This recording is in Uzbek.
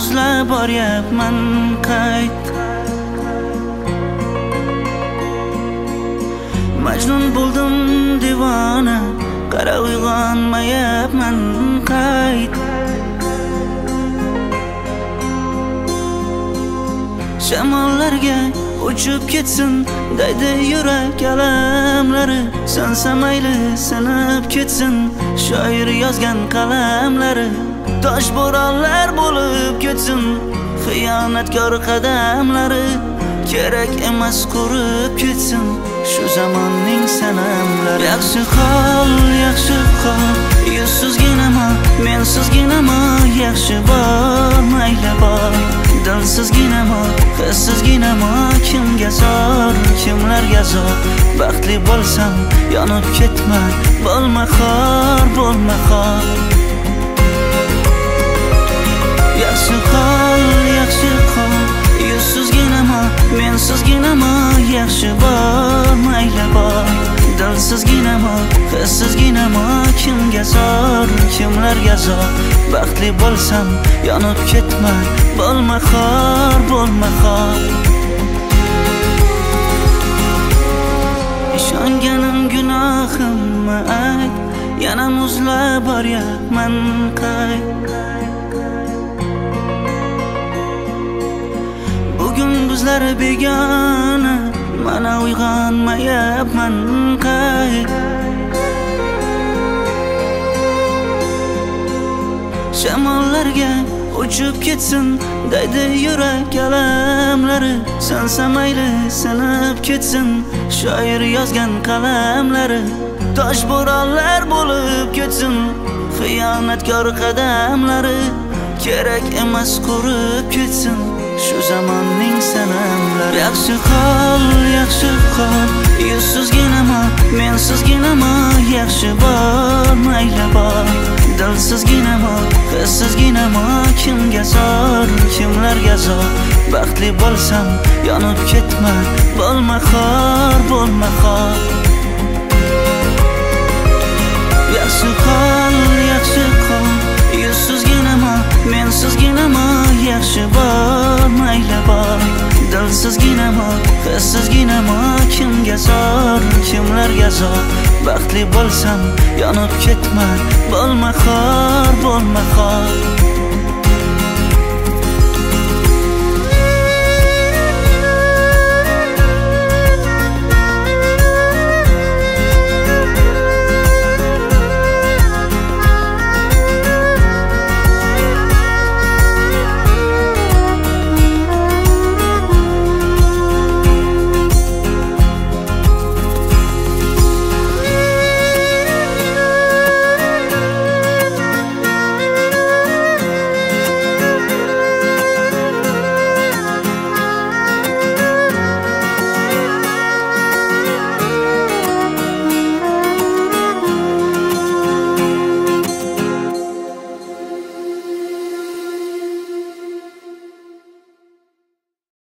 muzlab boryapman qayt. Majnun bo'ldim divona, qara uyg'onmayapman qayt. Shamollarga uchib ketsin daydi yurak alamlari, sansa mayli sinib ketsin shoir yozgan qalamlari. Tosh bo'ronlar bo'lib ketsin xiyonatkor qadamlari, kerak emas qurib ketsin shu zamonning sanamlari. Yaxshi hol, yuzsizginama, mensizginama, yaxshi bor, mayli bor. Dilsizginama, hissizginama, kimga zor, kimlarga zor. Baxtli bo'lsam yonib ketma, bo'lma xor, bo'lma xor. Yaxshi hol, yuzsizginama, mensizginama, yaxshi bor, mayli bor. Dilsizginama, hissizginama, kimga zor, kimlarga zor. Baxtli bo'lsam yonib ketma, bo'lma xor, bo'lma xor. Ishonganim gunohimmi ayt, yana muzlab boryapman qayt. Bugun bizlar begona, mana uyg'onmayapman qayt. Shamollarga uchib ketsin daydi yurak alamlari, sansa mayli sinib ketsin shoir yozgan qalamlari. Tosh bo'ronlar bo'lib ketsin xiyonatkor qadamlari, kerak emas qurib ketsin shu zamonning sanamlari. Yaxshi hol, yuzsizginama, mensizginama, yaxshi bor, mayli bor. Dilsizginama, hissizginama, kimga zor, kimlarga zor. Baxtli bo'lsam yonib ketma, bo'lma xor, bo'lma xor. Yaxshi hol, yuzsizginama, mensizginama, yaxshi bor, mayli bor. Dilsizginama, hissizginama, kimga zor, kimlarga zor. Baxtli bo'lsam yonib ketma, bo'lma xor, bo'lma xor.